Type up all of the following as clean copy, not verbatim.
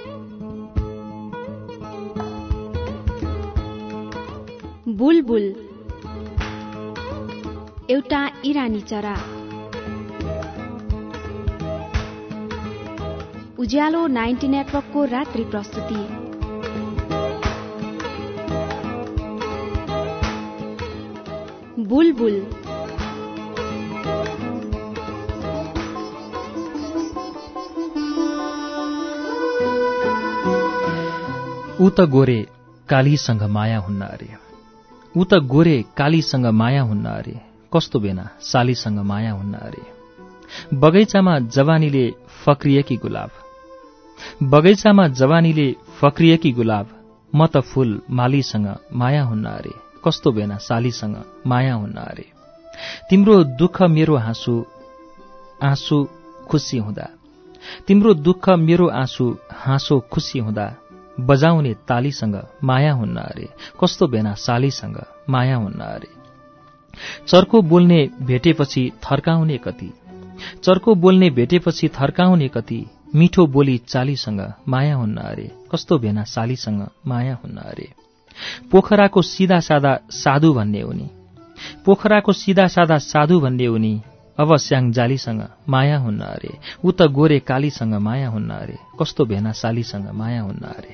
बुलबुल एउटा इरानी चरा। उज्यालो 90 नेटवर्कको रात्रि प्रस्तुति। बुलबुल ऊ त गोरे कालीसँग माया हुन्न अरे, ऊ त गोरे कालीसँग माया हुन्न अरे, कस्तो बेना सालीसँग माया हुन्न अरे। बगैँचामा जवानीले फक्रिएकी गुलाब, बगैँचामा जवानीले फक्रिएकी गुलाब, म त फूल मालीसँग माया हुन्न अरे, कस्तो बेना सालीसँग माया हुन्न अरे। तिम्रो दुःख मेरो आँसु आँसु खुसी हुँदा, तिम्रो दुःख मेरो आँसु हाँसो खुसी हुँदा, बजाउने तालीसँग माया हुन्न अरे, कस्तो बेना सालीसँग माया हुन्न अरे। चर्को बोल्ने भेटेपछि थर्काउने कति, चर्को बोल्ने भेटेपछि थर्काउने कति, मिठो बोली चालीसँग माया हुन्न अरे, कस्तो बेना सालीसँग माया हुन्न अरे। पोखराको सिधा सादा साधु भन्ने उनी, पोखराको सिधा सादा साधु भन्ने उनी, अब स्याङ जालीसँग माया हुन्न अरे। ऊ त गोरे कालीसँग माया हुन्न अरे, कस्तो भेना सालीसँग माया हुन्न अरे।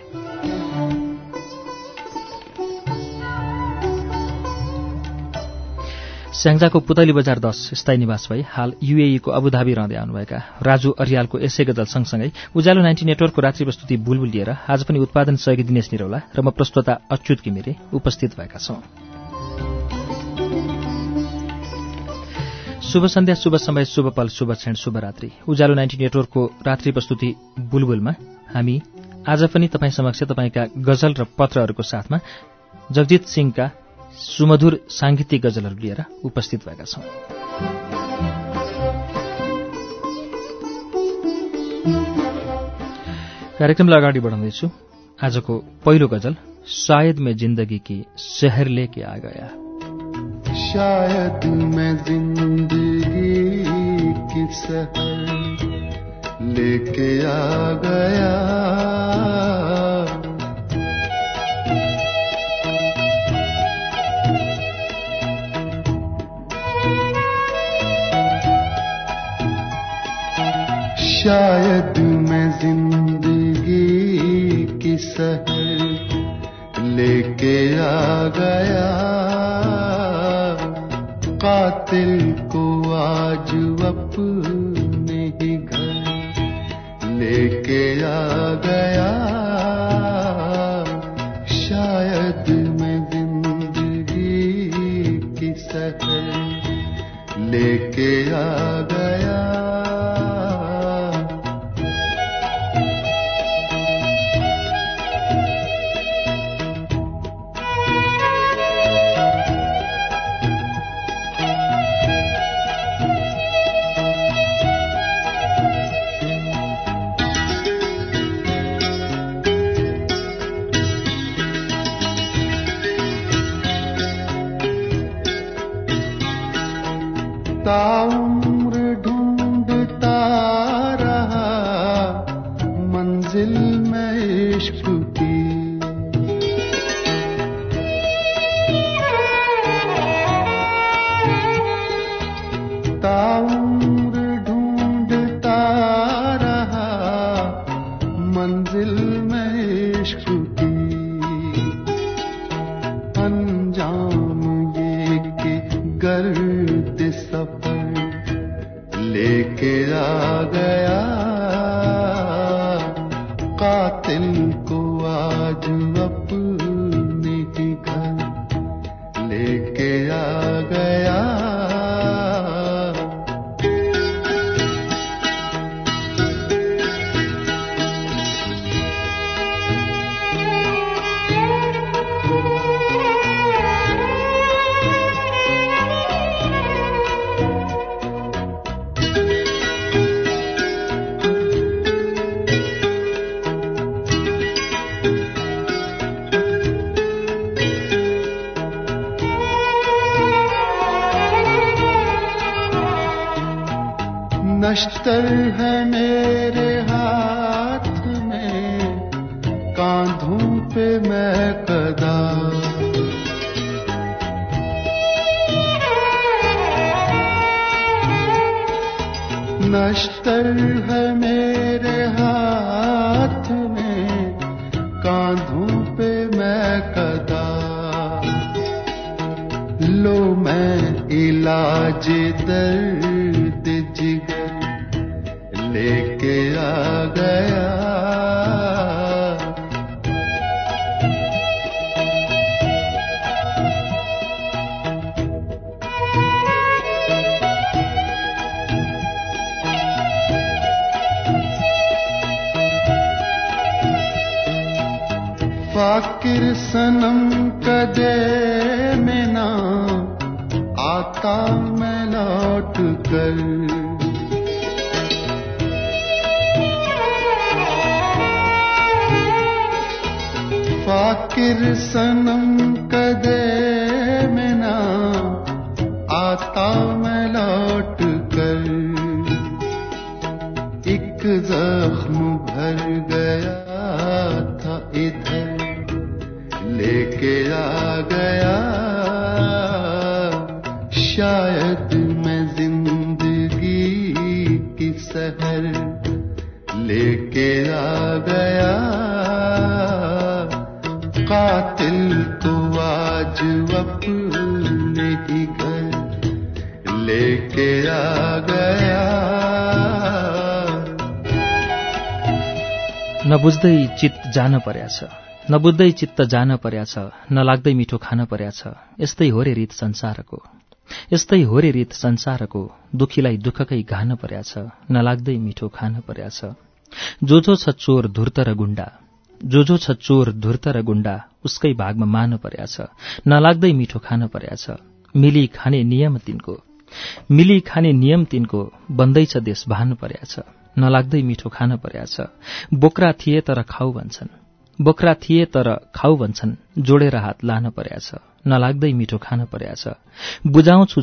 स्याङ्जाको पुतली बजार 10 स्थायी निवास भई हाल युएई को अबुधाबी रहँदै आउनुभएका राजु अरियालको यसै गजल सँगसँगै उज्यालो 90 नेटवर्कको रात्रि प्रस्तुति बुलबुल लिएर आज पनि उत्पादन सहयोगी दिनेश निरौला र म प्रस्तोता अच्युत घिमिरे उपस्थित भएका छौं। शुभ सन्ध्या, शुभ समय, शुभ पल, शुभ क्षण, शुभरात्रि। उज्यालो 90 नेटवर्कको रात्रि प्रस्तुति बुलबुलमा हामी आज पनि तपाईँ समक्ष तपाईँका गजल र पत्रहरूको साथमा जगजित सिंहका सुमधुर सांगीतिक गजलहरू लिएर उपस्थित भएका छौं। कार्यक्रमलाई अगाडि बढाउँदैछु। आजको पहिलो गजल शायद मैं जिंदगी की शहर लेके आ गया, शायद मैं जिंदगी की शहर लेके आ गया, शायद मैं जिंदगी की शहर लेके आ गया, कातिल को आज अपने ही घर लेके आ गया, शायद मैं जिंदगी की शहर लेके आ गया। ताउम्र ढूंढता रहा मंजिल में इश्क की, ताउम्र ढूंढता रहा मंजिल में इश्क की, अंजाम ये कि गर्द सफर लेके आ गया, कातिल को आज अपने ही घर लेके आ गया। नश्तर है मेरे हाथ में पे मैं कदा नश्तर है मेरे हाथ में कांधों पे मैं कदा लो मैं इलाज दर्द जिगर लेके आ गया फाकिर सनम कदे में ना आता मैं लौट कर फाकिर सनम कदे में ना आता मैं लौट कर एक जख्म भर गया था इधर लेके आ गया शायद मैं जिंदगी की सहर लेके आ गया कातिल तो आज अपने ही घर लेके आ गया नबुझ्दै चित्त जान पर्या छ नबुझ्दै चित्त जान पर्या छ नलाग्दै मिठो खान पर्या छ यस्तै हो रे रीत संसारको यस्तै हो रे रीत संसारको दुखीलाई दुःखकै घान पर्या छ नलाग्दै मिठो खान पर्या छ जो छ चोर धूर्त र गुण्डा जो छ चोर धूर्त र गुण्डा उसकै भागमा मान पर्या छ नलाग्दै मिठो खान पर्या छ मिली खाने नियम तिनको बन्दैछ देश भान पर्या छ नलाग्दै मिठो खान पर्या छ बोक्रा थिए तर खाऊ भन्छन् जोडेर हात लान पर्या छ नलाग्दै मिठो खान पर्या छ बुझाउँछु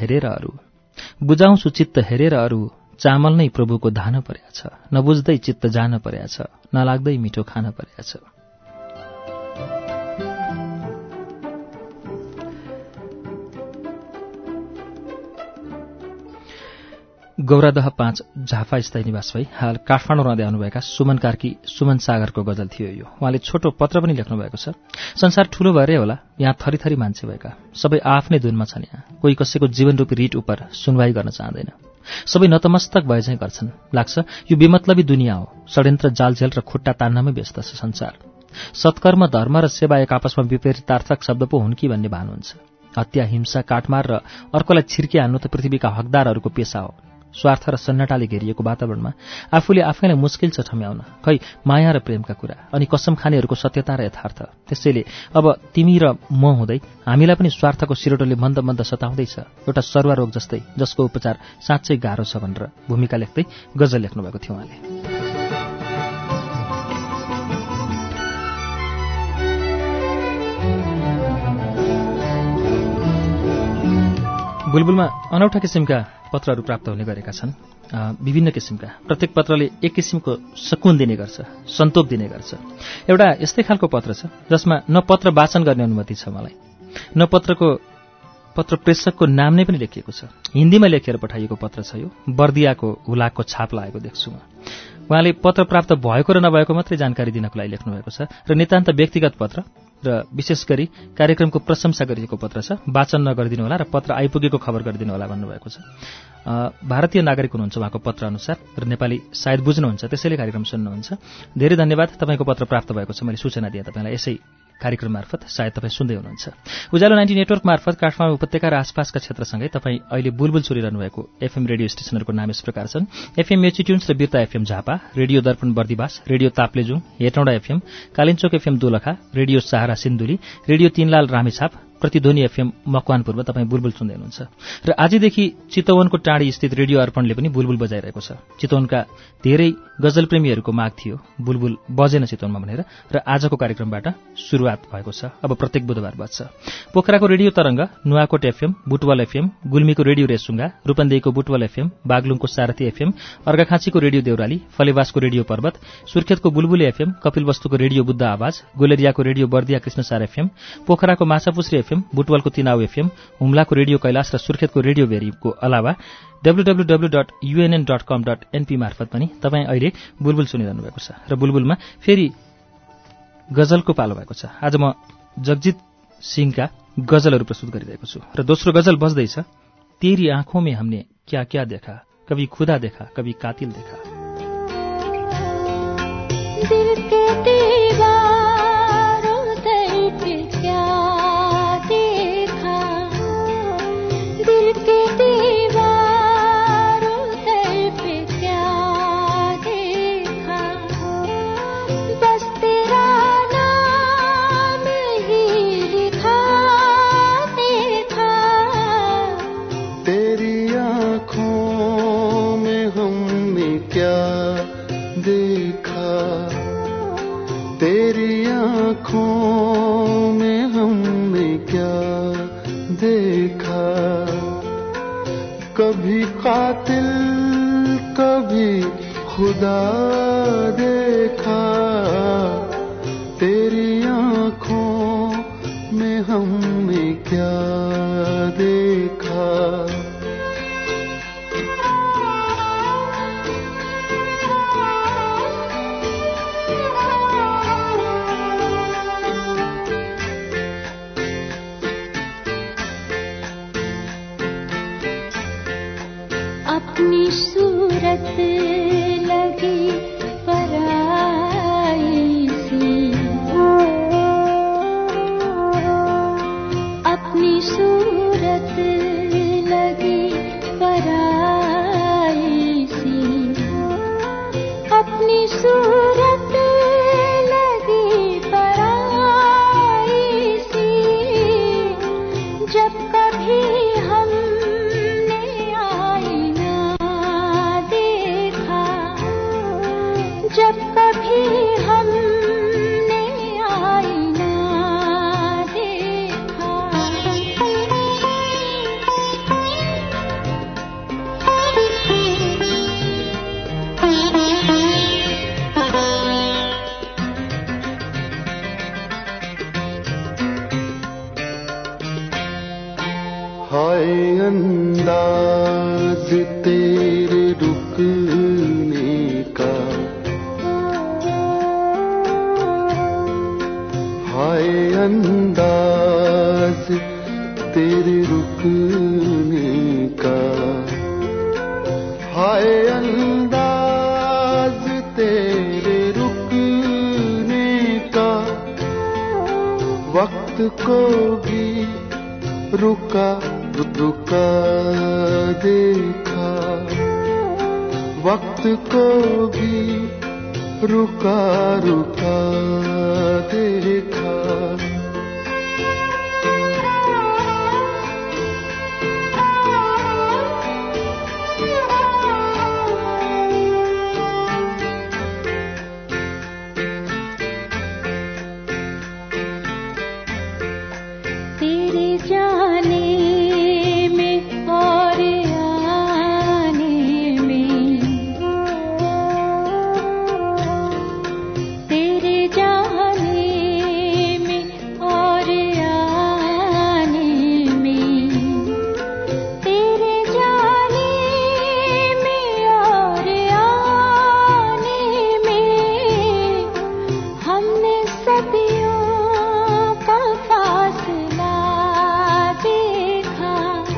चित्त हेरेर अरू चामल नै प्रभुको धान पर्या छ नबुझ्दै चित्त जान पर्या छ नलाग्दै मिठो खान पर्या छ गौरादह 5 झापा स्थायी निवास भई हाल काठमाडौँ रहँदै आउनुभएका सुमन कार्की सुमन सागरको गजल थियो यो। उहाँले छोटो पत्र पनि लेख्नु भएको छ। संसार ठूलो भएरै होला, यहाँ थरीथरी मान्छे भएका, सबै आफ्नै धुनमा छन्। यहाँ कोही कसैको जीवनरूपी रीट उपर सुनवाई गर्न चाहँदैन, सबै नतमस्तक भए चाहिँ गर्छन्। लाग्छ यो बेमतलबी दुनियाँ हो, षड्यन्त्र जालझेल र खुट्टा तान्नमै व्यस्त छ संसार। सत्कर्म धर्म र सेवा एक आपसमा विपरीतार्थक शब्द पो हुन् कि भन्ने भान हुन्छ। हत्या हिंसा काटमार र अर्कोलाई छिर्के हान्नु त पृथ्वीका हकदारहरूको पेशा हो। स्वार्थ र सन्नाटाले घेरिएको वातावरणमा आफूले आफैलाई मुस्किल छ ठम्याउन, खै माया र प्रेमका कुरा अनि कसम खानेहरूको सत्यता र यथार्थ। त्यसैले अब तिमी र म हुँदै हामीलाई पनि स्वार्थको सिरोटोले मन्द मन्द सताउँदैछ, एउटा सरुवा रोग जस्तै, जसको उपचार साँच्चै गाह्रो छ भनेर भूमिका लेख्दै गजल लेख्नुभएको थियो उहाँले। बुलबुलमा अनौठा किसिमका पत्रहरू प्राप्त हुने गरेका छन्, विभिन्न किसिमका। प्रत्येक पत्रले एक किसिमको सुकुन दिने गर्छ, सन्तोष दिने गर्छ। एउटा यस्तै खालको पत्र छ जसमा न पत्र वाचन गर्ने अनुमति छ मलाई, न पत्र प्रेषकको नाम नै पनि लेखिएको छ। हिन्दीमा लेखेर पठाइएको पत्र छ यो। बर्दियाको हुलाकको छाप लागेको देख्छु म। उहाँले पत्र प्राप्त भएको र नभएको मात्रै जानकारी दिनको लागि लेख्नुभएको छ र नितान्त व्यक्तिगत पत्र र विशेष गरी कार्यक्रमको प्रशंसा गरिएको पत्र छ। वाचन नगरिदिनु होला र पत्र आइपुगेको खबर गरिदिनु होला भन्नुभएको छ। भारतीय नागरिक हुनुहुन्छ उहाँको पत्र अनुसार र नेपाली सायद बुझ्नुहुन्छ, त्यसैले कार्यक्रम सुन्नुहुन्छ। धेरै धन्यवाद, तपाईँको पत्र प्राप्त भएको छ। मैले सूचना दिएँ तपाईँलाई यसै कार्यक्रम मार्फत, सायद तपाईँ सुन्दै हुनुहुन्छ। उज्यालो 90 नेटवर्क मार्फत काठमाडौँ उपत्यका र आसपासका क्षेत्रसँगै तपाईँ अहिले बुलबुल सुनिरहनु भएको एफएम रेडियो स्टेशनहरूको नाम यस प्रकार छन्: एफएम मेची ट्युन्स र Birta FM Jhapa, radio Darpan Bardibas, radio Taplejung, Hetauda FM, Kalinchok FM Dolakha, radio Sahara Sindhuli, radio Tinlal Ramechhap, Pratidhwani FM मकवानपुरमा तपाईँ बुलबुल सुन्दै हुनुहुन्छ र आजदेखि चितवनको टाँडी स्थित रेडियो अर्पणले पनि बुलबुल बजाइरहेको छ। चितवनका धेरै गजल प्रेमीहरूको माग थियो बुलबुल बजेन चितवनमा भनेर र आजको कार्यक्रमबाट सुरुवात भएको छ। अब प्रत्येक बुधबार बज्छ। पोखराको radio Tarang, Nuwakot FM, Butwal FM, गुल्मीको रेडियो रेसुङ्गा, रूपन्देहीको बुटवल एफएम, बागलुङको सारथी एफएम, अर्घाखाँचीको रेडियो देउराली, फलेवासको रेडियो पर्वत, सुर्खेतको बुलबुले एफएम, कपिलवस्तुको रेडियो बुद्ध आवाज, गोलेरियाको रेडियो बर्दिया कृष्णसार एफएम, पोखराको माछापुछ्री एफएम, बुटवलको तिनाउ एफएम, हुम्लाको रेडियो कैलाश र सुर्खेतको रेडियो भेरीको अलावा www.unn.com.np मार्फत पनि तपाईँ अहिले बुलबुल सुनिरहनु भएको छ। र बुलबुलमा फेरि गजलको पालो भएको छ। आज म जगजित सिंहका गजलहरू प्रस्तुत गरिरहेको छु र दोस्रो गजल बज्दैछ, तेरी आँखों में हमने क्या क्या देखा, कभी खुदा देखा, कभी कातिल देखा। दिल के दीवारों पे क्या देखा, दिल के दीवारों पे क्या देखा, बस तेरा नाम ही लिखा देखा। तेरी आँखों में हमने क्या देखा, तेरी आँखों में हमने क्या देखा, कभी कातिल कभी खुदा देखा, तेरी आँखों में हमने क्या देखा। अपनी सूरत लगी पराई सी, अपनी सूरत लगी पराई सी, अपनी सूरत लगी पराई सी, जब कभी जब कभी हमने आईना देखा। हाय अंदाज तेरे रुकने का, हाय अंदाज तेरे रुकने का, हाय अंदाज तेरे रुकने का, वक्त को भी रुका रुका देखा, वक्त को भी रुका रुका देखा। तेरे जाने में और आने में, तेरे जाने में और आने में, तेरे जाने में और आने में, हमने सदियों का फासला देखा,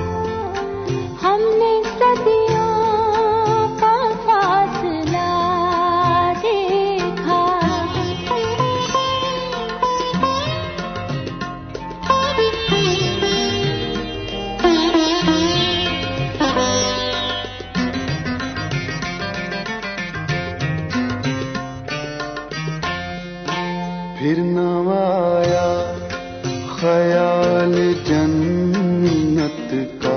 हमने सदियों का फासला देखा। फिर न आया ख्याल ख्याल जन्नत का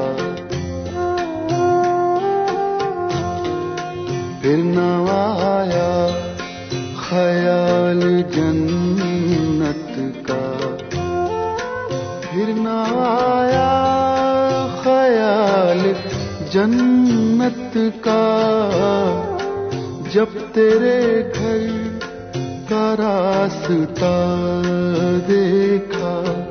फिर न आया ख्याल जन्नत का फिर न आया ख्याल जन्नत का जब तेरे घर का रास्ता देखा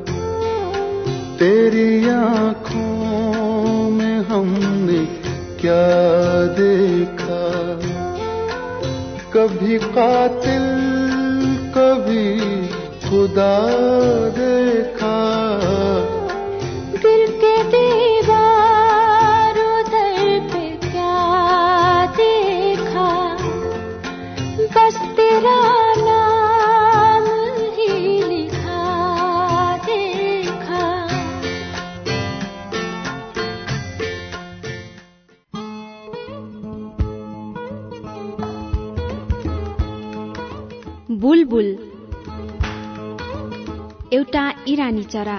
तेरी आँखों में हमने क्या देखा कभी कातिल कभी खुदा देखा दिल के दीवारों दर पे क्या देखा बस तेरा नाम ही लिखा देखा बुलबुल एउटा इरानी चरा।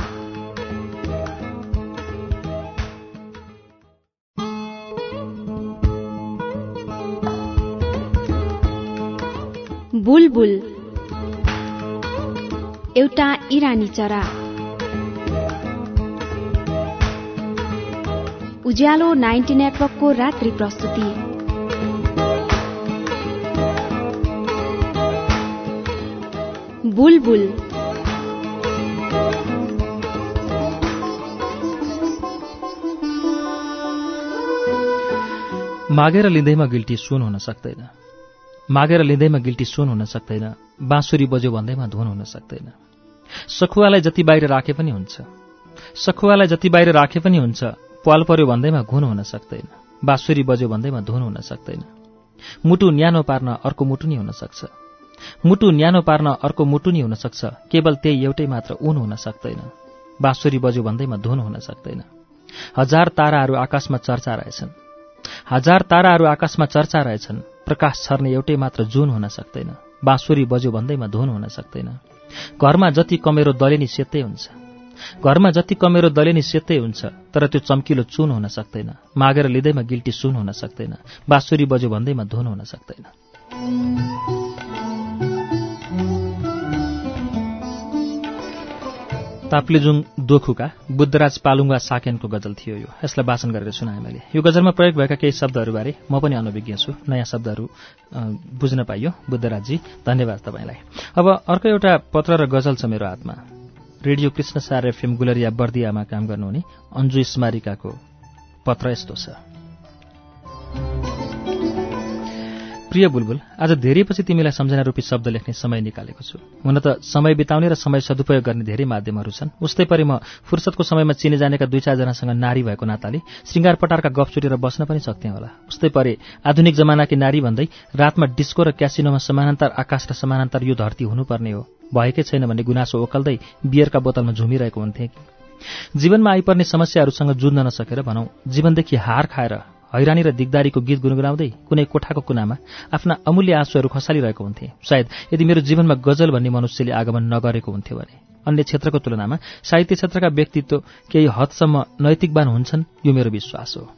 बुलबुल एउटा इरानी चरा। उज्यालो 90 नेटवर्कको रात्रि प्रस्तुति। बुलबुल मागेर लिँदैमा गिल्टी सुन हुन सक्दैन, मागेर लिँदैमा गिल्टी सुन हुन सक्दैन, बाँसुरी बज्यो भन्दैमा धुन हुन सक्दैन। सखुवालाई जति बाहिर राखे पनि हुन्छ, सखुवालाई जति बाहिर राखे पनि हुन्छ, पाल पर्यो भन्दैमा घुन हुन सक्दैन, बाँसुरी बज्यो भन्दैमा धुन हुन सक्दैन। मुटु न्यानो पार्न अर्को मुटु नि हुन सक्छ, मुटु न्यानो पार्न अर्को मुटु नि हुन सक्छ, केवल त्यही एउटै मात्र ऊन हुन सक्दैन, बाँसुरी बज्यो भन्दैमा धुन हुन सक्दैन। हजार ताराहरू आकाशमा चर्चा रहेछन्, हजार ताराहरू आकाशमा चर्चा रहेछन्, प्रकाश छर्ने एउटै मात्र जुन हुन सक्दैन, बाँसुरी बज्यो भन्दैमा धुन हुन सक्दैन। घरमा जति कमेरो दलेनी सेतै हुन्छ, घरमा जति कमेरो दलेनी सेतै हुन्छ, तर त्यो चम्किलो चुन हुन सक्दैन, मागेर लिँदैमा गिल्टी सुन हुन सक्दैन, बाँसुरी बज्यो भन्दैमा धुन हुन सक्दैन। ताप्लेजुङ दोखुका बुद्धराज पालुङ्गा साकेनको गजल थियो यो। यसलाई वाचन गरेर सुनाएँ मैले। यो गजलमा प्रयोग भएका केही शब्दहरूबारे म पनि अनभिज्ञ छु, नयाँ शब्दहरू बुझ्न पाइयो। बुद्धराजजी धन्यवाद तपाईँलाई। अब अर्को एउटा पत्र र गजल छ मेरो हातमा। रेडियो कृष्णसार एफएम गुलरिया बर्दियामा काम गर्नुहुने अन्जु स्मारिकाको पत्र यस्तो छ। प्रिय बुलबुल, आज धेरैपछि तिमीलाई सम्झना रूपी शब्द लेख्ने समय निकालेको छु। हुन त समय बिताउने र समय सदुपयोग गर्ने धेरै माध्यमहरू छन्। उस्तै परि म फुर्सदको समयमा चिने जानेका 2-4 जनासँग नारी भएको नाताले श्रृंगार पटारका गफ छुटेर बस्न पनि सक्थेँ होला। उस्तै परि आधुनिक जमानाकी नारी भन्दै रातमा डिस्को र क्यासिनोमा समानान्तर आकाश र समानान्तर यो धरती हुनुपर्ने हो, भएकै छैन भन्ने गुनासो ओकल्दै बियरका बोतलमा झुमिरहेको हुन्थे। जीवनमा आइपर्ने समस्याहरूसँग जुझ्न नसकेर भनौं जीवनदेखि हार खाएर हैरानी र दिगदारीको गीत गुनगुनाउँदै कुनै कोठाको कुनामा आफ्ना अमूल्य आँसुहरू खसालिरहेको हुन्थे। सायद यदि मेरो जीवनमा गजल भन्ने मनुष्यले आगमन नगरेको हुन्थ्यो भने। अन्य क्षेत्रको तुलनामा साहित्य क्षेत्रका व्यक्तित्व केही हदसम्म नैतिकवान हुन्छन्, यो मेरो विश्वास हो।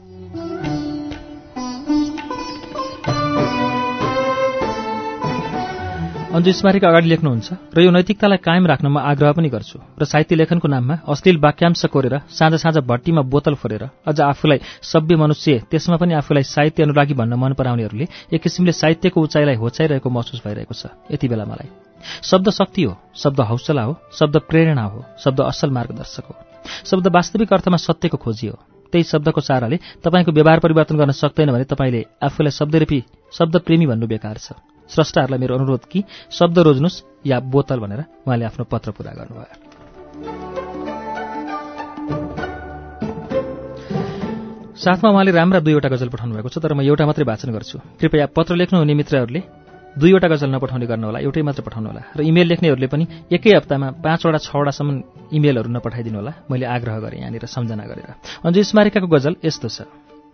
अन्जु स्मारिका अगाडि लेख्नुहुन्छ र यो नैतिकतालाई कायम राख्न म आग्रह पनि गर्छु र साहित्य लेखनको नाममा अश्लील वाक्यांश कोरेर साँझ साँझ भट्टीमा बोतल फोरेर अझ आफूलाई सभ्य मनुष्य त्यसमा पनि आफूलाई साहित्य अनुरागी भन्न मन पराउनेहरूले एक किसिमले साहित्यको उचाइलाई होचाइरहेको महसुस भइरहेको छ यति बेला मलाई। शब्द शक्ति हो, शब्द हौसला हो, शब्द प्रेरणा हो, शब्द असल मार्गदर्शक हो, शब्द वास्तविक अर्थमा सत्यको खोजी हो। त्यही शब्दको सहाराले तपाईँको व्यवहार परिवर्तन गर्न सक्दैन भने तपाईँले आफूलाई शब्दरूपी शब्दप्रेमी भन्नु बेकार छ। स्रष्टाहरूलाई मेरो अनुरोध कि शब्द रोज्नुहोस् या बोतल भनेर उहाँले आफ्नो पत्र पूरा गर्नुभयो। साथमा उहाँले राम्रा 2वटा गजल पठाउनु भएको छ, तर म एउटा मात्रै वाचन गर्छु। कृपया पत्र लेख्नुहुने मित्रहरूले 2वटा गजल नपठाउने गर्नुहोला, एउटै मात्र पठाउनुहोला र इमेल लेख्नेहरूले पनि एकै हप्तामा 5वटा 6वटासम्म इमेलहरू नपठाइदिनु होला। मैले आग्रह गरेँ यहाँनिर सम्झना गरेर। अन्जु स्मारिकाको गजल यस्तो छ।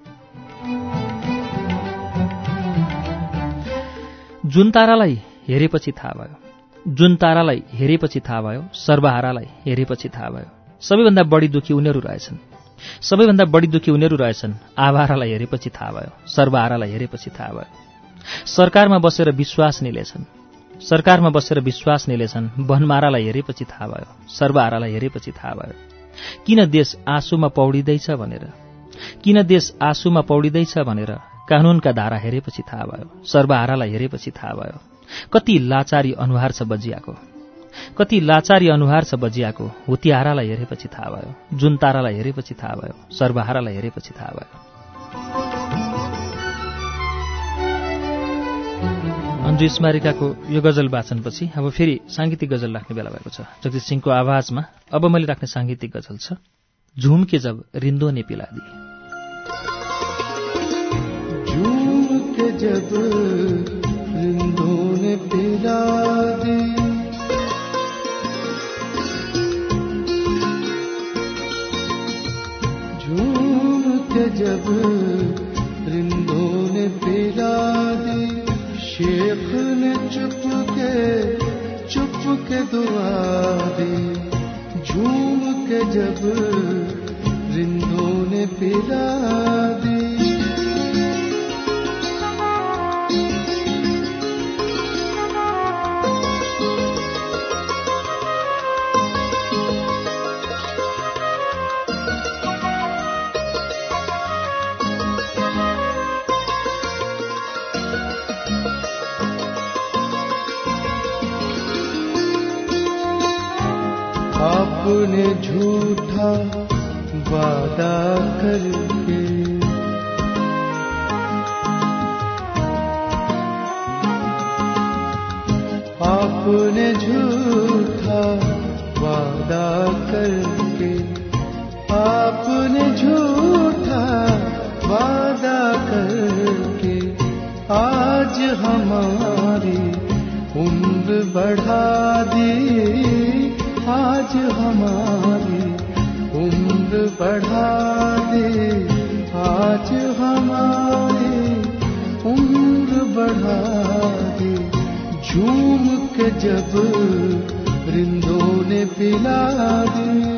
जुन तारालाई हेरेपछि थाहा भयो, जुन तारालाई हेरेपछि थाहा भयो, सर्वहारालाई हेरेपछि थाहा भयो, सबैभन्दा बढी दुखी उनीहरू रहेछन्। सबैभन्दा बढी दुखी उनीहरू रहेछन्। आभारालाई हेरेपछि थाहा भयो, सर्वहारालाई हेरेपछि थाहा भयो। सरकारमा बसेर विश्वास निलेछन्। सरकारमा बसेर विश्वास निलेछन्। वनमारालाई हेरेपछि थाहा भयो, सर्वहारालाई हेरेपछि थाहा भयो। किन देश आँसुमा पौडिँदैछ भनेर, किन देश आँसुमा पौडिँदैछ भनेर कानूनका धारा हेरेपछि थाहा भयो, सर्वहारालाई हेरेपछि थाहा भयो। कति लाचारी अनुहार छ बजियाको, कति लाचारी अनुहार छ बजियाको। हुतियारालाई हेरेपछि थाहा भयो, जुन तारालाई हेरेपछि थाहा भयो, सर्वहारालाई हेरेपछि थाहा भयो। अन्जु स्मारिकाको यो गजल वाचनपछि अब फेरि साङ्गीतिक गजल राख्ने बेला भएको छ। जगदीश सिंहको आवाजमा अब मैले राख्ने साङ्गीतिक गजल छ झूम के जब रिंदो ने पिला दी। झूम के जब रिंदो ने पिला दी, झूम के जब रिंदो ने पिला दी, शेख ने चुप के दुआ दी। झूम के जब रिंदों ने पिला दी, आपने झूठा वादा करके, आपने झूठा वादा करके, आपने झूठा वादा करके आज हमारी उम्र बढ़ा दी, आज हमारी उम्र बढ़ा दे, आज हमारी उम्र बढ़ा दे। झूम के जब रिंदों ने पिला दी,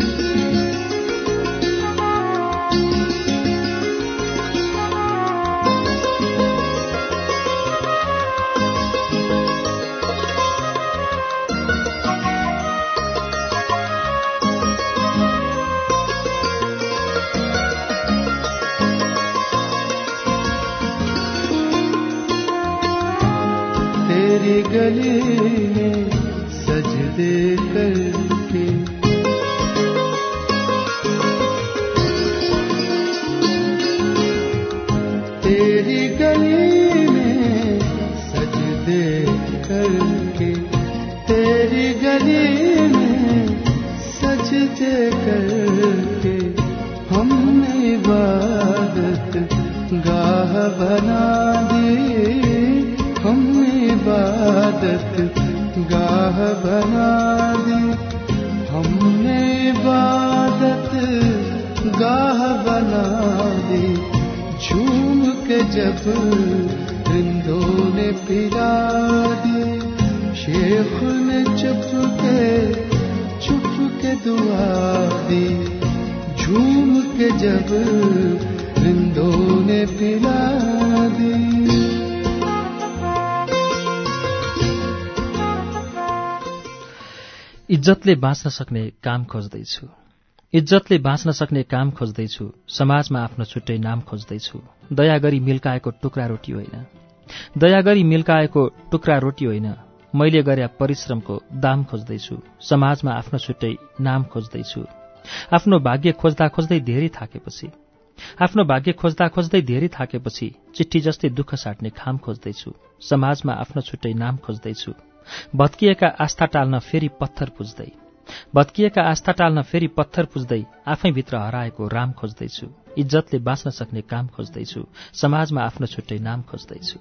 तेरी गली में सजदे करके, तेरी गली में सजदे करके, तेरी गली में सजदे करके हमने इबादत गाह बना दी, हमने इबादत गाह बना दी, हमने इबादत गाह बना दी। झूम के जब रिंदों ने पिला दी, शेख ने चुप के दुआ दी। झूम के जब रिंदों ने पिला दी, इज्जतले बाँच्न सक्ने काम खोज्दैछु, इज्जतले बाँच्न सक्ने काम खोज्दैछु, समाजमा आफ्नो छुट्टै नाम खोज्दैछु। दया गरी मिल्काएको टुक्रा रोटी होइन, दया गरी मिल्काएको टुक्रा रोटी होइन, मैले गरे परिश्रमको दाम खोज्दैछु, समाजमा आफ्नो छुट्टै नाम खोज्दैछु। आफ्नो भाग्य खोज्दा खोज्दै धेरै थाकेपछि, आफ्नो भाग्य खोज्दा खोज्दै धेरै थाकेपछि चिट्ठी जस्तै दुःख साट्ने खाम खोज्दैछु, समाजमा आफ्नो छुट्टै नाम खोज्दैछु। भत्किएका आस्था टाल्न फेरि पत्थर पुज्दै, भत्किएका आस्था टाल्न फेरि पत्थर पुज्दै आफैभित्र हराएको राम खोज्दैछु। इज्जतले बाँच्न सक्ने काम खोज्दैछु, समाजमा आफ्नो छुट्टै नाम खोज्दैछु।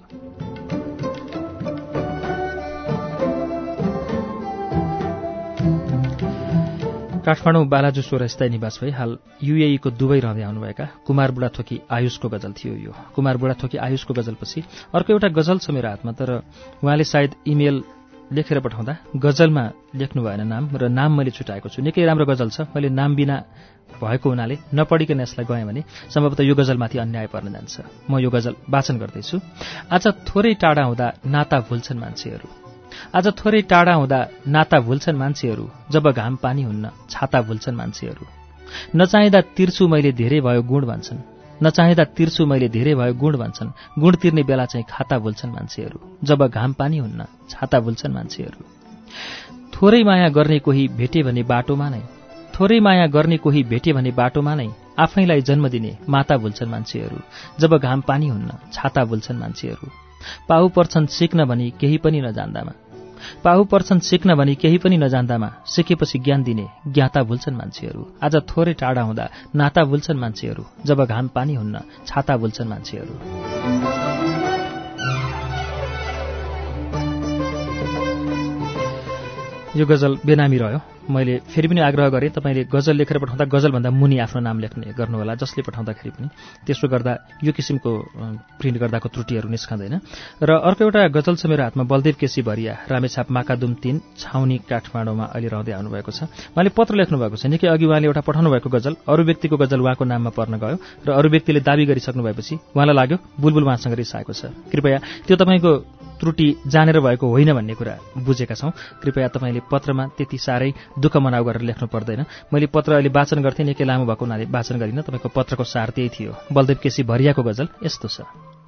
काठमाडौँ बालाजु सोह्र स्थायी निवास भई हाल युएई को दुबई रहँदै आउनुभएका कुमार बुढाथोकी आयुषको गजल थियो यो। कुमार बुढाथोकी आयुषको गजलपछि अर्को एउटा गजल छ मेरो हातमा, तर उहाँले सायद इमेल लेखेर पठाउँदा गजलमा लेख्नु भएन नाम र नाम मैले छुटाएको छु। निकै राम्रो गजल छ, मैले नाम बिना भएको हुनाले नपढिकन यसलाई गएँ भने सम्भवतः यो गजलमाथि अन्याय पर्न जान्छ। म यो गजल वाचन गर्दैछु। आज थोरै टाढा हुँदा नाता भुल्छन् मान्छेहरू, आज थोरै टाढा हुँदा नाता भुल्छन् मान्छेहरू, जब घाम पानी हुन्न छाता भुल्छन् मान्छेहरू। नचाहिँदा तिर्छु मैले धेरै भयो गुण भन्छन्, नचाहिँदा तिर्छु मैले धेरै भयो गुण भन्छन्, गुण तिर्ने बेला चाहिँ खाता भुल्छन् मान्छेहरू, जब घाम पानी हुन्न छाता भुल्छन् मान्छेहरू। थोरै माया गर्ने कोही भेटे भने बाटोमा नै, थोरै माया गर्ने कोही भेटे भने बाटोमा नै आफैलाई जन्म दिने माता भुल्छन् मान्छेहरू, जब घाम पानी हुन्न छाता भुल्छन् मान्छेहरू। पाहु पर्छन् सिक्न भनी केही पनि नजान्दामा, पाहु पर्छन् सिक्न भनी केही पनि नजान्दामा, सिकेपछि ज्ञान दिने ज्ञाता भुल्छन् मान्छेहरू। आज थोरै टाढा हुँदा नाता भुल्छन् मान्छेहरू, जब घाम पानी हुन्न छाता भुल्छन् मान्छेहरू। यो गजल बेनामी रह्यो। मैले फेरि पनि आग्रह गरेँ, तपाईँले गजल लेखेर पठाउँदा गजलभन्दा मुनि आफ्नो नाम लेख्ने गर्नुहोला, जसले पठाउँदाखेरि पनि। त्यसो गर्दा यो किसिमको प्रिन्ट गर्दाको त्रुटिहरू निस्कँदैन। र अर्को एउटा गजल छ मेरो हातमा, बलदेव केसी भरिया, रामेछाप माकादुम 3, छाउनी काठमाडौँमा अहिले रहँदै आउनुभएको छ। उहाँले पत्र लेख्नुभएको छ। निकै अघि उहाँले एउटा पठाउनु भएको गजल, अरू व्यक्तिको गजल उहाँको नाममा पर्न गयो र अरू व्यक्तिले दाबी गरिसक्नु भएपछि उहाँलाई लाग्यो बुलबुल उहाँसँग रिसाएको छ। कृपया त्यो तपाईँको त्रुटि जानेर भएको होइन भन्ने कुरा बुझेका छौँ। कृपया तपाईँले पत्रमा त्यति साह्रै दुःख मनाउ गरेर लेख्नु पर्दैन। मैले पत्र अहिले वाचन गर्थेँ, निकै लामो भएको हुनाले वाचन गरिनँ। तपाईँको पत्रको सार त्यही थियो। बलदेव केसी भरियाको गजल यस्तो छ।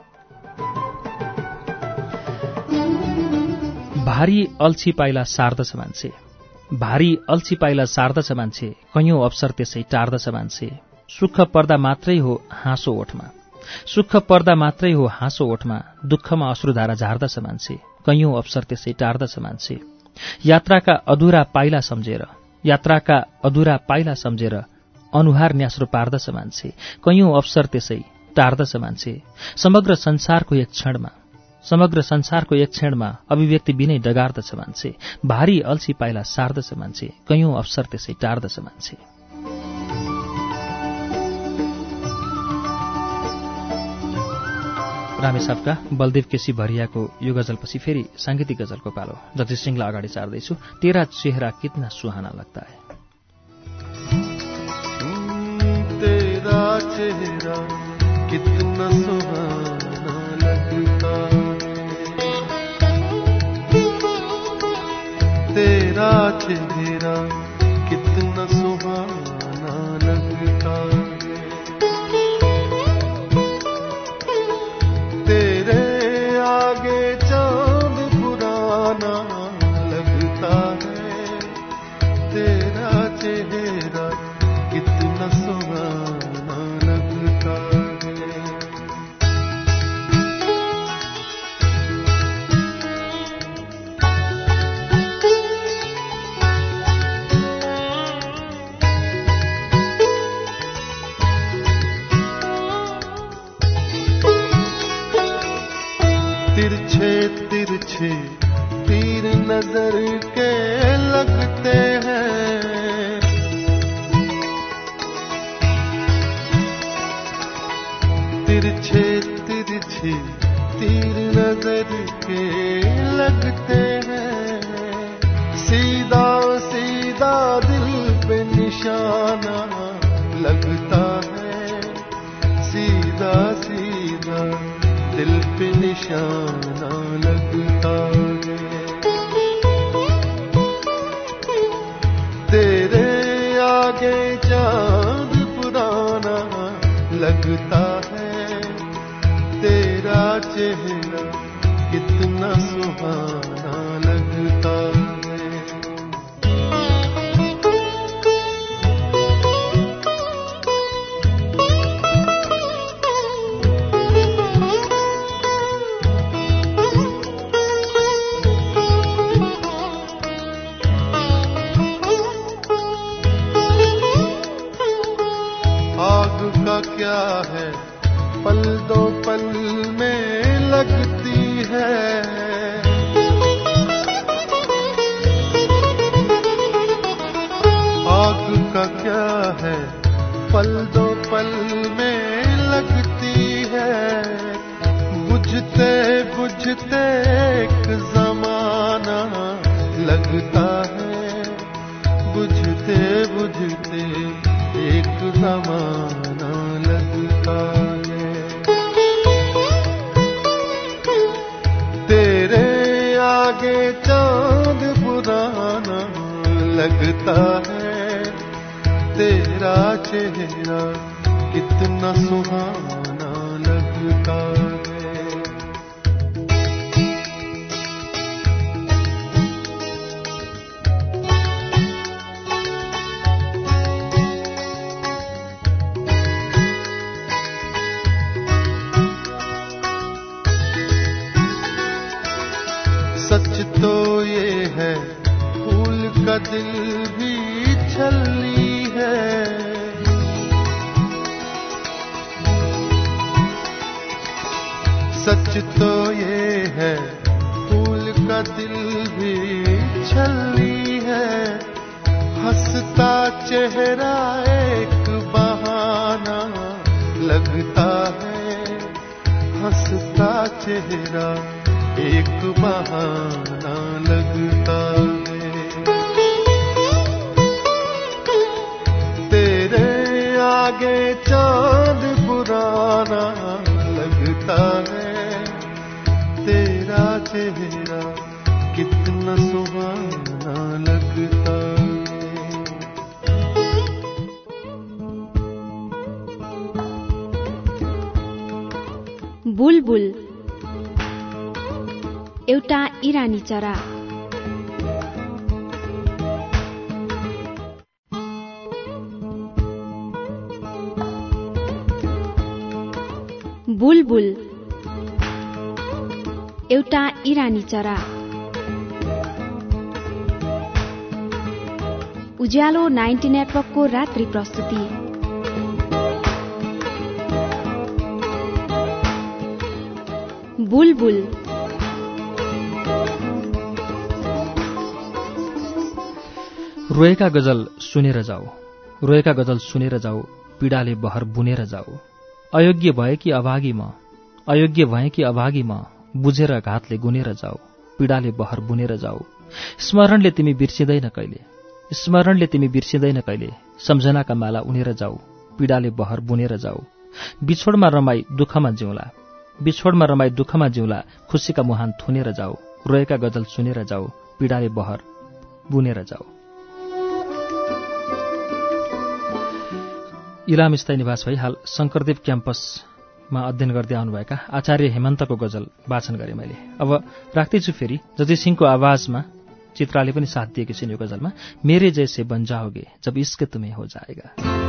भारी अल्छी पाइला सार्दछ मान्छे, भारी अल्छी पाइला सार्दछ मान्छे, कैयौं अवसर त्यसै टार्दछ मान्छे। सुख पर्दा मात्रै हो हाँसो ओठमा, सुख पर्दा मात्रै हो हाँसो ओठमा, दुःखमा अश्रुधारा झार्दछ मान्छे, कैयौं अवसर त्यसै टार्दछ मान्छे। यात्राका अधुरा पाइला सम्झेर, यात्राका अधुरा पाइला सम्झेर अनुहार न्यास्रो पार्दछ मान्छे, कैयौं अवसर त्यसै टार्दछ मान्छे। समग्र संसारको एक क्षणमा, समग्र संसारको एक क्षणमा अभिव्यक्ति बिनै डगार्दछ मान्छे। भारी अल्छी पाइला सार्दछ मान्छे, कैयौं अवसर त्यसै टार्दछ मान्छे। रामेछापका बलदेव केसी भरियाको यो गजलपछि फेरि सांगीतिक गजलको पालो। जति सिंहलाई अगाडि चार्दैछु। तेरा चेहरा कितना सुहाना लगता है, तेरा चेहरा कितना सुहाना लगता है, तेरा चेहरा कितना सुहाना लगता है, तेरे आगे चांद पुराना लगता है, तेरा चेहरा कितना सुहाना लगता है। तिरछे तिरछे तीर नजर के लगते हैं, तिरछे तिरछे तीर नजर के लगते हैं, सीधा सीधा दिल पे निशाना लगता है, सीधा सीधा दिल पे निशाना लगता है। तेरे आगे चांद पुराना लगता है, तेरा चेहरा कितना सुहाना लगता है। आग का क्या है लगता है बुझते बुझते एक ज़माना लगता है। तेरे आगे चांद पुराना लगता है, तेरा चेहरा कितना सुहाना लगता है। सच तो ये है फूल का दिल भी छलनी है, सच तो ये है फूल का दिल भी छलनी है। हंसता चेहरा एक बहाना लगता है, हंसता चेहरा एक बहाना लगता है। तेरे आगे चांद पुराना लगता है, तेरा चेहरा कितना सुहाना लगता है। बुलबुल एउटा इरानी चरा। बुलबुल एउटा इरानी चरा। उज्यालो 90 नेटवर्कको रात्रि प्रस्तुति। बुलबुल रोएका गजल सुनेर जाऊ, रोएका गजल सुनेर जाऊ, पीडाले बहर बुनेर जाऊ। अयोग्य भए कि अभागी म, अयोग्य भए कि अभागी म, बुझेर घातले गुनेर जाऊ, पीडाले बहर बुनेर जाऊ। स्मरणले तिमी बिर्सिँदैन कहिले, स्मरणले तिमी बिर्सिँदैन कहिले, सम्झनाका माला उनेर जाऊ, पीडाले बहर बुनेर जाऊ। बिछोडमा रमाई दुःखमा जिउँला, बिछोडमा रमाई दुःखमा जिउँला, खुसीका मुहान थुनेर जाऊ, रोएका गजल सुनेर जाऊ, पीडाले बहर बुनेर जाऊ। इलाम स्थायी निवास भई हाल शंकरदेव क्याम्पसमा अध्ययन गर्दै आउनुभएका आचार्य हेमन्तको गजल वाचन गरेँ मैले। अब राख्दैछु फेरि जति सिंहको आवाजमा, चित्राले पनि साथ दिएकी छिन् यो गजलमा। मेरे जैसे बन जाओगे जब इश्क तुम्हें हो जाएगा।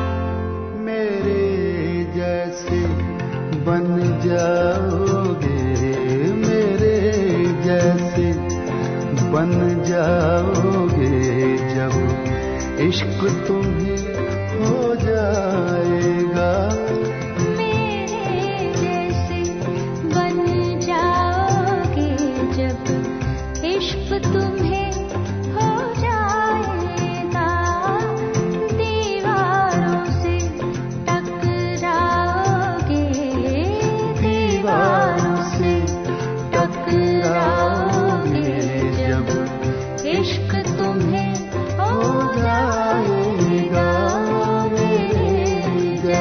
मेरे जैसे बन जाओगे, मेरे जैसे बन जाओगे जब इश्क तुम्हें हो जाएगा। मेरे जैसे बन जाओगे जब इश्क तुम्हें हो जाएगा। दीवारों से टकराओगे, दीवारों से टकराओगे जब इश्क तुम्हें हो जाएगा।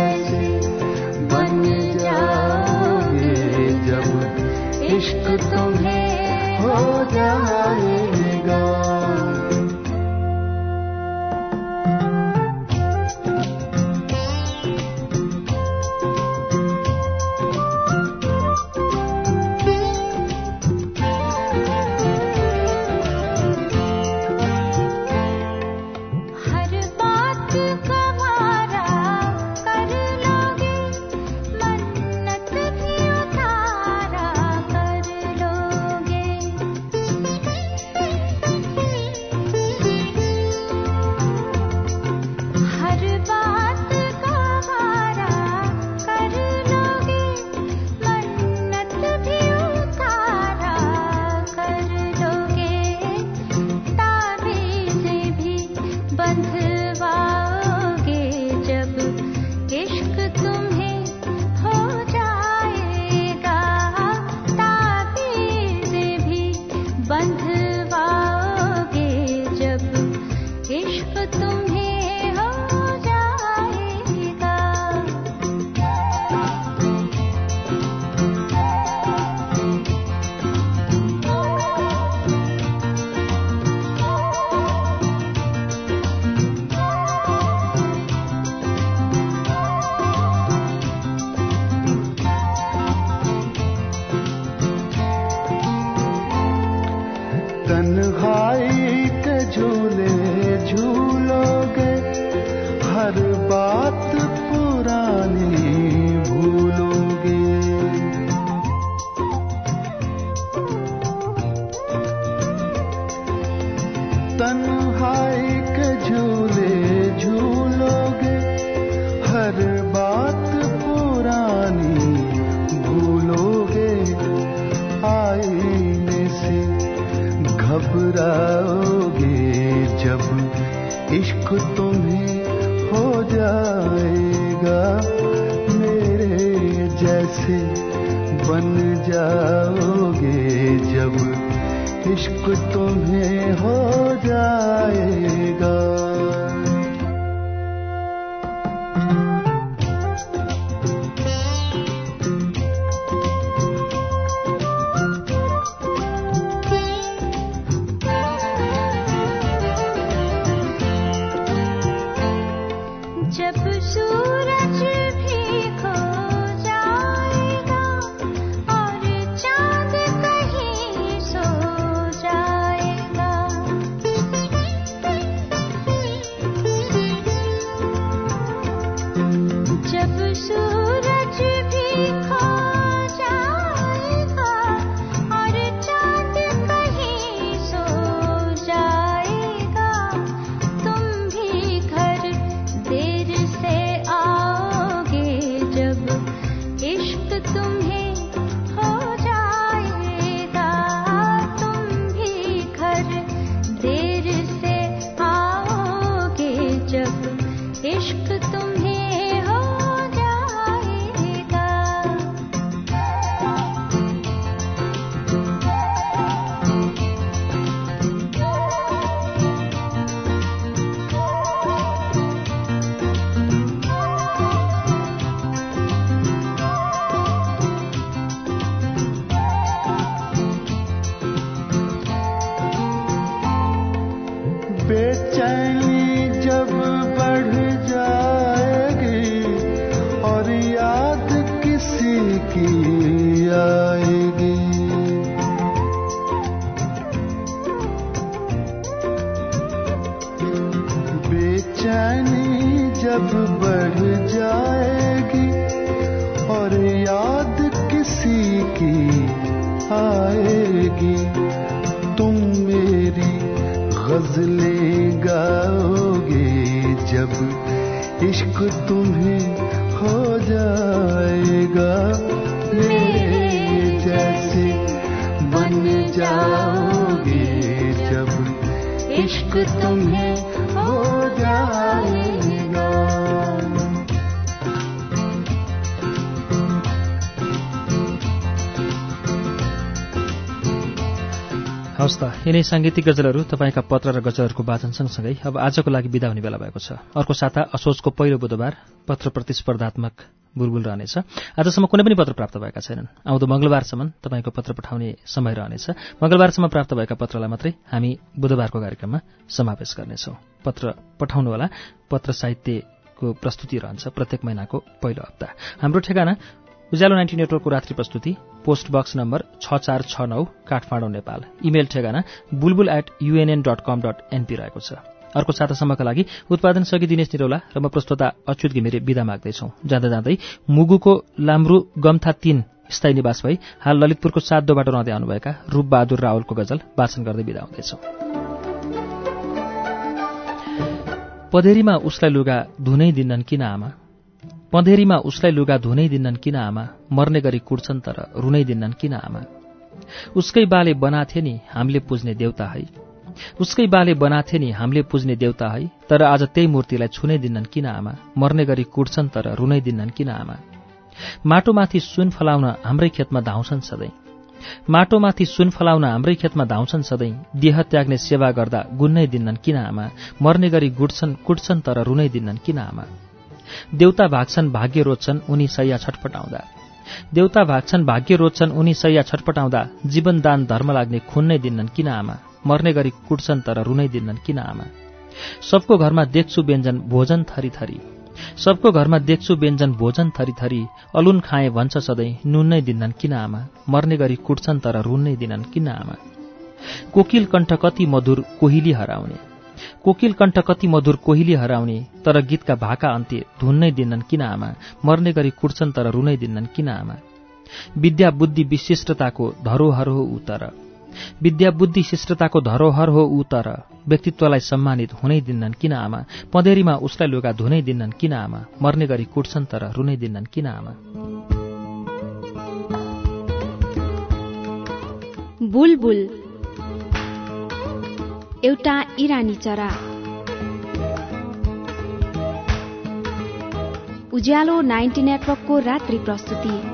तन्हाई के झूले झूलोगे, हर बात पुरानी भूलोगे, आईने से घबराओगे जब इश्क तुम्हें हो जाएगा, मेरे जैसे बन जाओगे जब इश्क तुम्हें हो जाएगा। जब सूरज भी खो जाएगा और चांद कहीं सो जाएगा, जब सूरज भी खो जाएगा और चांद कहीं सो जाएगा, तुम भी घर देर से आओगे जब इश्क तुम्हें हो जाएगा, तुम भी घर देर से आओगे जब इश्क तुम्हें हो जाएगा। बेचैनी जब बढ़ जाएगी और याद किसी की आएगी, बेचैनी जब बढ़ जाएगी और याद किसी की आएगी, तुम मेरी गज़लें गाओगे जब इश्क तुम्हें हो जाएगा, मेरे जैसे बन जाओगे जब इश्क तुम्हें हो जाएगा। हवस् त, यिनै साङ्गीतिक गजलहरू तपाईँका पत्र र गजलहरूको वाचन सँगसँगै अब आजको लागि बिदा हुने बेला भएको छ। अर्को साता असोजको पहिलो बुधबार पत्र प्रतिस्पर्धात्मक बुलबुल रहनेछ। आजसम्म कुनै पनि पत्र प्राप्त भएका छैनन्। आउँदो मंगलबारसम्म तपाईँको पत्र पठाउने समय रहनेछ। मंगलबारसम्म प्राप्त भएका पत्रलाई मात्रै हामी बुधबारको कार्यक्रममा समावेश गर्नेछौँ। पत्र पठाउनुहोला। पत्र साहित्यको प्रस्तुति रहन्छ प्रत्येक महिनाको पहिलो हप्ता। हाम्रो ठेगाना उज्यालो 90 नेटवर्कको रात्रि प्रस्तुति, post box number 6469 Kathmandu, Nepal. Email ठेगाना bulbul@unn.com.np रहेको छ। अर्को सातासम्मका लागि उत्पादन सहयोगी दिनेश निरौला र म प्रस्तोता अच्युत घिमिरे बिदा माग्दैछौँ। जाँदा जाँदै मुगुको लाम्रू गम्था 3 स्थायी निवास भई हाल ललितपुरको 7 बाटो रहँदै आउनुभएका रूपबहादुर रावलको गजल वाचन गर्दै बिदा हुँदैछौँ। पँधेरीमा उसलाई लुगा धुनै दिन्नन् किन आमा, पँधेरीमा उसलाई लुगा धुनै दिन्नन् किन आमा, मर्ने गरी कुट्छन् तर रुनै दिन्नन् किन आमा। उसकै बाले बनाथे नि हामीले पुज्ने देउता है, उसकै बाले बनाथे नि हामीले पुज्ने देउता है, तर आज त्यही मूर्तिलाई छुनै दिन्नन् किन आमा, मर्ने गरी कुट्छन् तर रुनै दिन्नन् किन आमा। माटोमाथि सुन फलाउन हाम्रै खेतमा धाउँछन् सधैँ, माटोमाथि सुन फलाउन हाम्रै खेतमा धाउँछन् सधैँ, देह त्याग्ने सेवा गर्दा गुन्नै दिन्नन् किन आमा, मर्ने गरी कुट्छन् तर रुनै दिन्नन् किन आमा। देउता भाग्छन् भाग्य रोज्छन् उनी सैया छटपटाउँदा, देउता भाग्छन् भाग्य रोज्छन् उनी सैया छटपटाउँदा, जीवन दान धर्म लाग्ने खुन नै दिन्नन् किन आमा, मर्ने गरी कुट्छन् तर रुनै दिन्नन् किन आमा। सबको घरमा देख्छु व्यञ्जन भोजन थरी थरी, सबको घरमा देख्छु व्यञ्जन भोजन थरी थरी, अलुन खाए भन्छ सधैँ नुन नै दिन्नन् किन आमा, मर्ने गरी कुट्छन् तर रुन नै दिन्नन् किन आमा। कोकिल कण्ठ कति मधुर कोहिली हराउने, कोकिल कण्ठ कति मधुर कोहिली हराउने, तर गीतका भाका अन्त्य धुन नै दिन्नन् किन आमा, मर्ने गरी कुट्छन् तर रुनै दिन्नन् किन आमा। विद्या बुद्धि विशिष्टताको धरोहर हो उतर, विद्या बुद्धि शिष्टताको धरोहर हो ऊ, तर व्यक्तित्वलाई सम्मानित हुनै दिन्नन् किन आमा? पँधेरीमा उसलाई लुगा धुनै दिन्नन् किन आमा? मर्ने गरी कुट्छन् तर रुनै दिन्नन् किन आमा? बुलबुल एउटा इरानी चरा। उज्यालो 90 नेटवर्कको रात्रि प्रस्तुति।